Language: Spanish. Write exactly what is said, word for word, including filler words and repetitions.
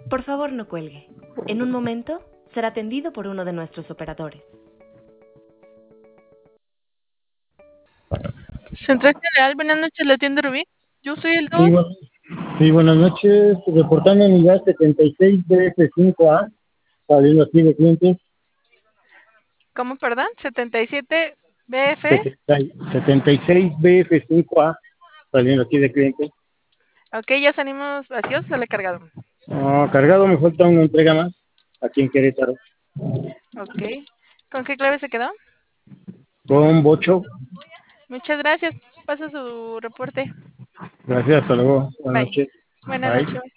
Por favor, no cuelgue. En un momento será atendido por uno de nuestros operadores. Central General, buenas noches, la tienda Rubí. Yo soy el Sí, dos. bueno, sí, buenas noches. Reportando unidad setenta y seis B F cinco A, saliendo aquí de clientes. ¿Cómo, perdón? setenta y siete B F. setenta y seis B F cinco A, saliendo aquí de clientes. Ok, ya salimos vacíos, sale cargado. Ah, cargado, me falta una entrega más, aquí en Querétaro. Ok. ¿Con qué clave se quedó? Con Bocho. Muchas gracias. Pasa su reporte. Gracias, hasta luego. Buenas Bye. noches. Buenas Bye. noches.